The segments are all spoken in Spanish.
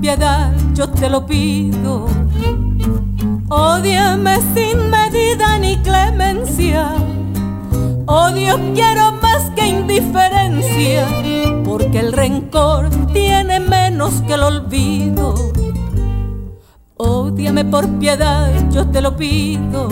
piedad yo te lo pido. Ódiame sin medida ni clemencia. Odio quiero más que indiferencia, porque el rencor tiene menos que el olvido. Ódiame por piedad, yo te lo pido.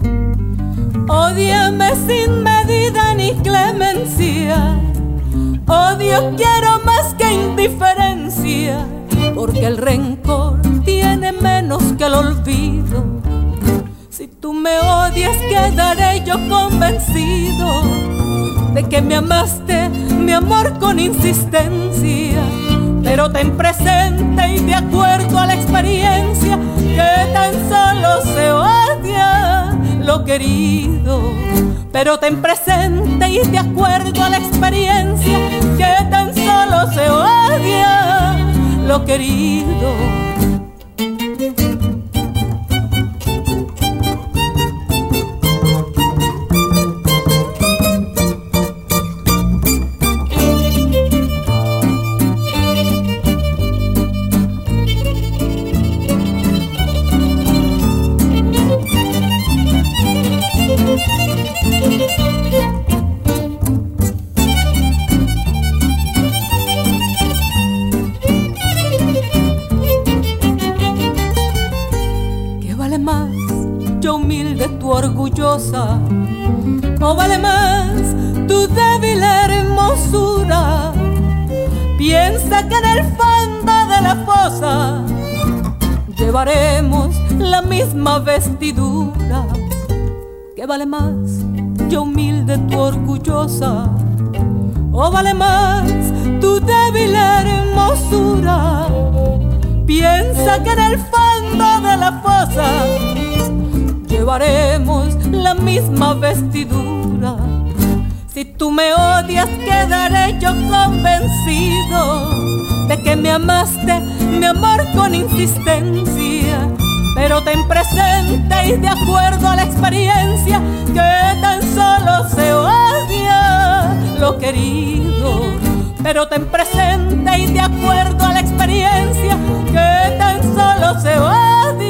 Ódiame sin medida ni clemencia. Odio quiero más que indiferencia, porque el rencor tiene menos que el olvido. Si tú me odias, quedaré yo convencido de que me amaste, mi amor, con insistencia. Pero ten presente y de acuerdo a la experiencia que tan solo se odia lo querido. Pero ten presente y de acuerdo a la experiencia que tan solo se odia lo querido. Orgullosa, o vale más tu débil hermosura. Piensa que en el fondo de la fosa llevaremos la misma vestidura. ¿Qué vale más, yo humilde, tu orgullosa, o vale más tu débil hermosura? Piensa que en el fondo de la fosa llevaremos la misma vestidura. Si tú me odias, quedaré yo convencido de que me amaste, mi amor, con insistencia. Pero ten presente y de acuerdo a la experiencia que tan solo se odia lo querido. Pero ten presente y de acuerdo a la experiencia que tan solo se odia